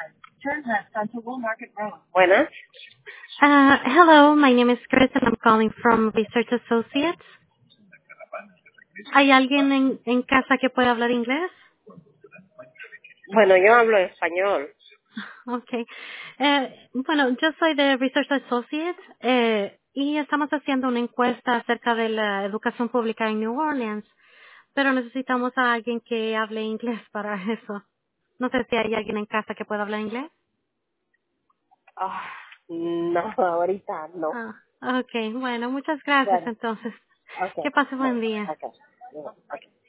Buenas. Hello, my name is Chris and I'm calling from Research Associates. ¿Hay alguien en casa que pueda hablar inglés? Bueno, yo hablo español. Okay. Bueno, yo soy de Research Associates y estamos haciendo una encuesta acerca de la educación pública en New Orleans, pero necesitamos a alguien que hable inglés para eso. No sé si hay alguien en casa que pueda hablar inglés. Ah, no, ahorita no. Okay, bueno, muchas gracias Bueno, entonces. okay, Que pase buen bueno, día. okay, bueno, okay.